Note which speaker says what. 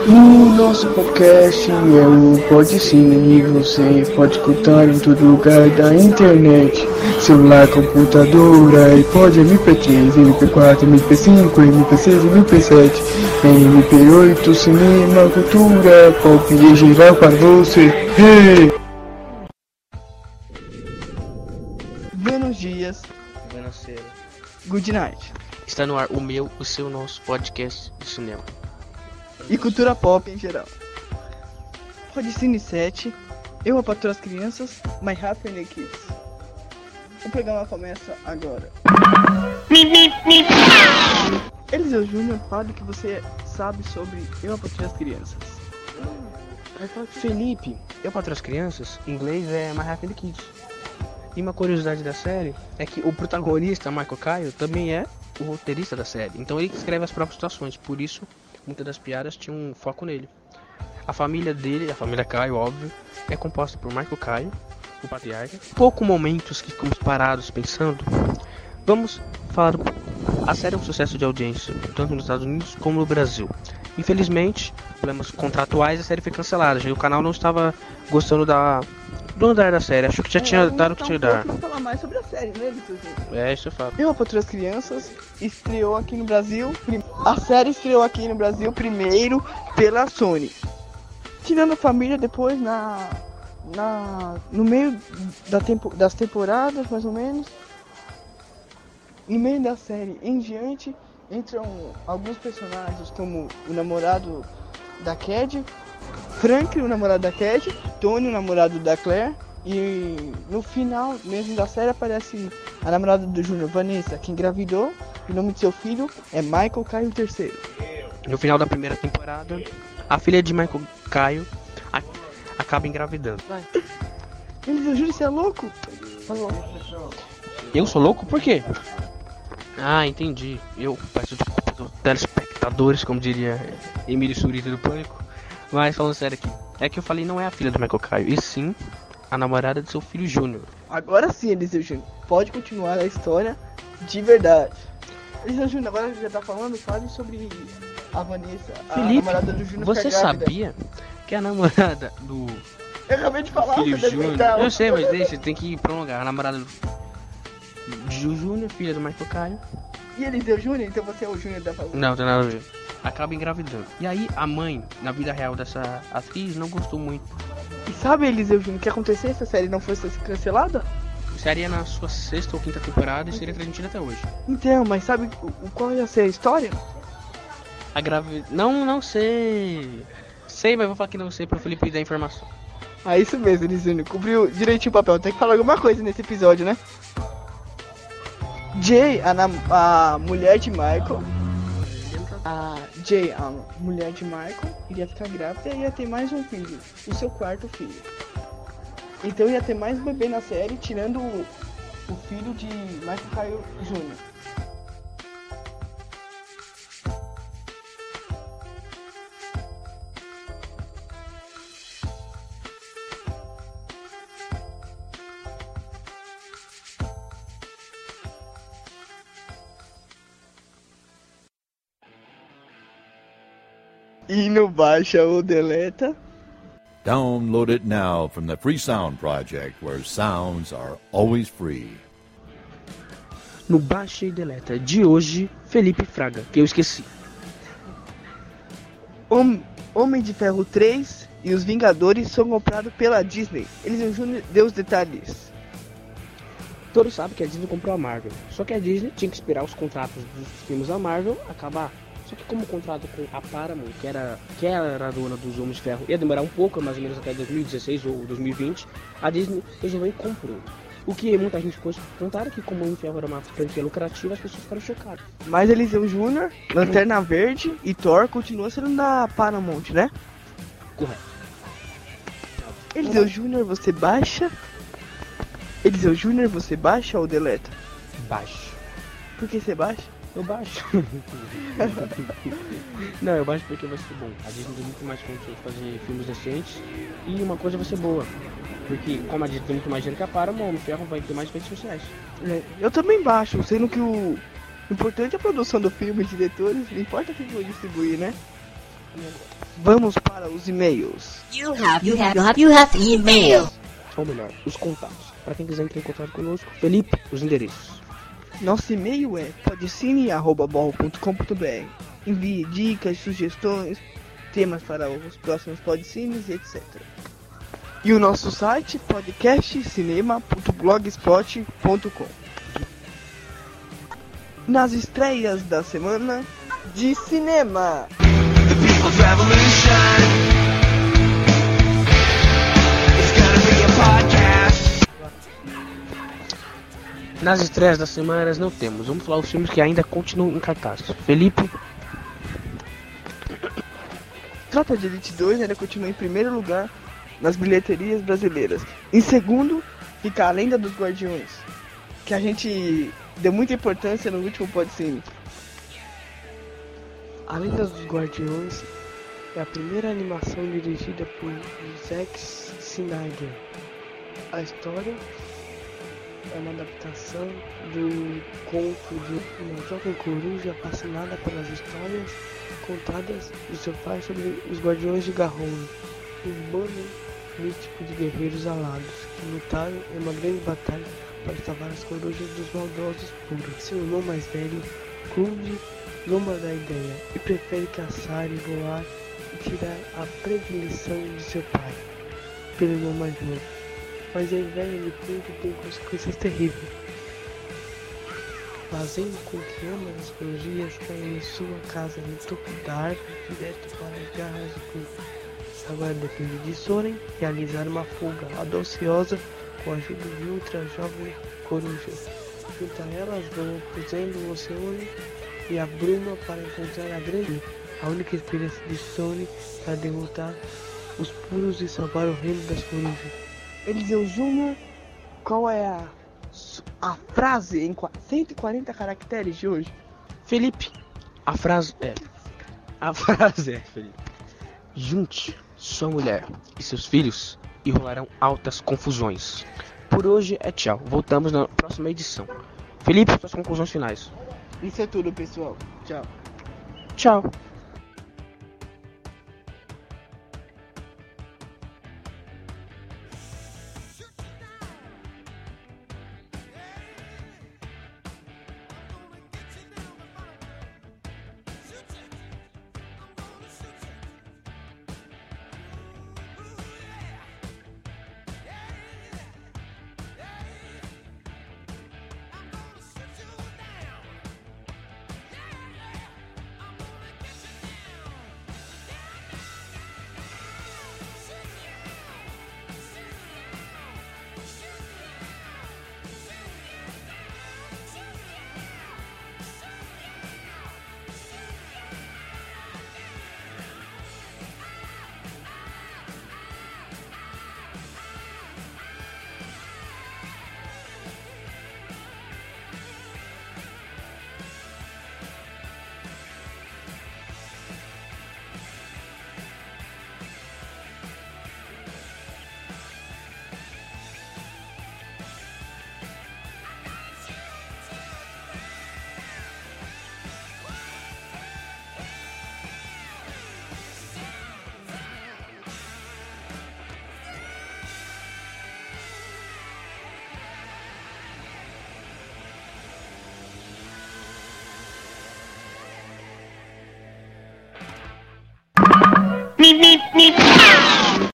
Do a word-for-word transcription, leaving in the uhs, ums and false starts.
Speaker 1: O nosso podcast é o Pode Sim, você pode escutar em todo lugar da internet. Celular, computador, iPod, M P três, M P quatro, M P cinco, M P seis, M P sete, M P oito, cinema, cultura, pop em geral para você. Hey!
Speaker 2: Buenos dias,
Speaker 3: Buonasera.
Speaker 2: good night.
Speaker 3: Está no ar o meu, o seu, nosso podcast de cinema.
Speaker 2: E cultura pop em geral. Podcine sete, eu apatrulho as crianças, My Happy and the Kids. O programa começa agora. Eliseu Júnior, fale o que você sabe sobre Eu Apatrulho as Crianças.
Speaker 3: Felipe, eu patrulho as crianças, em inglês é My Happy and the Kids. E uma curiosidade da série é que o protagonista, Michael Caio, também é o roteirista da série. Então ele escreve as próprias situações, por isso muitas das piadas tinham um foco nele. A família dele, a família Caio, óbvio, é composta por Michael Caio, o patriarca. Poucos momentos que ficamos parados pensando. Vamos falar. A série é um sucesso de audiência, tanto nos Estados Unidos como no Brasil. Infelizmente, problemas contratuais, a série foi cancelada. Já que o canal não estava gostando da do andar da série. Acho que já
Speaker 2: É,
Speaker 3: tinha dado o que
Speaker 2: um
Speaker 3: tinha que dar.
Speaker 2: Vamos falar mais sobre a série, né, Eliseu Júnior?
Speaker 3: É, isso é fato.
Speaker 2: Eu Apatrulho as Crianças estreou aqui no Brasil. prim- A série estreou aqui no Brasil primeiro pela Sony. Tirando a família depois na. na no meio da tempo, das temporadas, mais ou menos. No meio da série em diante entram alguns personagens como o namorado da Cad, Frank, o namorado da Cad, Tony, o namorado da Claire. E no final mesmo da série aparece a namorada do Júnior, Vanessa, que engravidou. E o nome de seu filho é Michael Caio terceiro.
Speaker 3: No final da primeira temporada, a filha de Michael Caio a- acaba engravidando.
Speaker 2: Eliseu Júnior, você é louco? Falou.
Speaker 3: Eu sou louco? Por quê? Ah, entendi. Eu peço desculpas aos telespectadores, como diria Emílio Surita do Pânico. Mas falando sério aqui, é que eu falei não é a filha do Michael Caio, e sim a namorada de seu filho Júnior.
Speaker 2: Agora sim, Eliseu Júnior, pode continuar a história de verdade. Eliseu Júnior, agora que já tá falando, fale sobre a Vanessa, a
Speaker 3: Felipe,
Speaker 2: namorada do Júnior.
Speaker 3: você
Speaker 2: ficar grávida.
Speaker 3: sabia que a namorada do
Speaker 2: Eu acabei de falar,
Speaker 3: filho
Speaker 2: você deve
Speaker 3: Júnior...
Speaker 2: tentar.
Speaker 3: Eu sei, mas deixa, tem que prolongar. A namorada do Ju Júnior, filha do Michael Caio.
Speaker 2: E Eliseu Júnior, então você é o Júnior da família.
Speaker 3: Não, tem nada a ver. Acaba engravidando. E aí a mãe, na vida real dessa atriz, não gostou muito.
Speaker 2: E sabe, Eliseu Júnior, o que aconteceu se a série não fosse cancelada?
Speaker 3: Seria na sua sexta ou quinta temporada e seria transmitida até hoje.
Speaker 2: Então, mas sabe o, o qual ia ser a história?
Speaker 3: A gravidez... Não, não sei. Sei, mas vou falar que não sei pro Felipe dar informação.
Speaker 2: Ah, isso mesmo, Eliseu Júnior, cobriu direitinho o papel. Tem que falar alguma coisa nesse episódio, né? Jay, a, nam- a mulher de Michael, a Jay, a mulher de Michael, iria ficar grávida e ia ter mais um filho, o seu quarto filho. Então ia ter mais um bebê na série, tirando o, o filho de Michael Caio Júnior E no baixa ou deleta.
Speaker 4: Download it now from the Free Sound Project, where sounds are always free.
Speaker 3: No Baixa e Deleta de hoje, Felipe Fraga, que eu esqueci.
Speaker 2: Hom- Homem de Ferro três e os Vingadores são comprados pela Disney. Eliseu Júnior deu os detalhes.
Speaker 3: Todos sabem que a Disney comprou a Marvel. Só que a Disney tinha que esperar os contratos dos filmes da Marvel acabar. Só que como o contrato com a Paramount, que era, que era a dona dos Homens de Ferro, ia demorar um pouco, mais ou menos até dois mil e dezesseis ou dois mil e vinte, a Disney resolveu e comprou. O que muita gente ficou contaram que como o Homem de Ferro era uma franquia lucrativa, as pessoas ficaram chocadas.
Speaker 2: Mas Eliseu Júnior, Lanterna Verde e Thor continuam sendo da Paramount, né?
Speaker 3: Correto.
Speaker 2: Eliseu Júnior, você baixa? Eliseu Júnior, você baixa ou deleta?
Speaker 3: Baixo.
Speaker 2: Por que você baixa?
Speaker 3: Eu baixo. Não, eu baixo porque vai ser bom. A Disney tem muito mais condições de fazer filmes decentes e uma coisa vai ser boa. Porque como a Disney tem muito mais dinheiro que a Paramount, o Homem de Ferro vai ter mais efeitos sociais.
Speaker 2: É, eu também baixo, sendo que o importante é a produção do filme, os diretores, não importa quem for distribuir, né? Vamos para os e-mails.
Speaker 5: You have, you have, you have, you have email.
Speaker 3: Ou melhor, os contatos. Para quem quiser entrar em contato conosco, Felipe, os endereços.
Speaker 2: Nosso e-mail é podcine arroba borro ponto com ponto br. Envie dicas, sugestões, temas para os próximos podcines, etcétera. E o nosso site podcast cinema ponto blogspot ponto com. Nas estreias da semana de cinema.
Speaker 6: The People's Revolution. It's gonna be a podcast.
Speaker 3: Nas estreias das semanas não temos. Vamos falar os filmes que ainda continuam em cartaz. Felipe.
Speaker 2: Tropa de Elite dois ainda continua em primeiro lugar nas bilheterias brasileiras. Em segundo, fica A Lenda dos Guardiões, que a gente deu muita importância no último podcine.
Speaker 7: A Lenda dos Guardiões é a primeira animação dirigida por Zack Snyder. A história é uma adaptação do conto de uma jovem coruja fascinada pelas histórias contadas de seu pai sobre os Guardiões de Gahorn, um bando místico de guerreiros alados que lutaram em uma grande batalha para salvar as corujas dos maldosos puros. Seu irmão mais velho, Clube, zomba da ideia e prefere caçar e voar e tirar a predileção de seu pai pelo irmão mais novo. Mas a inveja de tudo tem consequências terríveis, fazendo com que ambas as corujas caiam em sua casa no topo da árvore direto para as garras de Clube. Agora depende de Soren realizar uma fuga audaciosa com a ajuda de outra jovem coruja. Junto a elas vão cruzando o oceano e a bruma para encontrar a grande, a única esperança de Soren para derrotar os puros e salvar o reino das corujas.
Speaker 2: Eliseu Júnior, qual é a, a frase em cento e quarenta caracteres de hoje?
Speaker 3: Felipe. A frase é. A frase é, Felipe. Junte sua mulher e seus filhos e rolarão altas confusões. Por hoje é tchau. Voltamos na próxima edição. Felipe, suas conclusões finais.
Speaker 2: Isso é tudo, pessoal. Tchau.
Speaker 3: Tchau.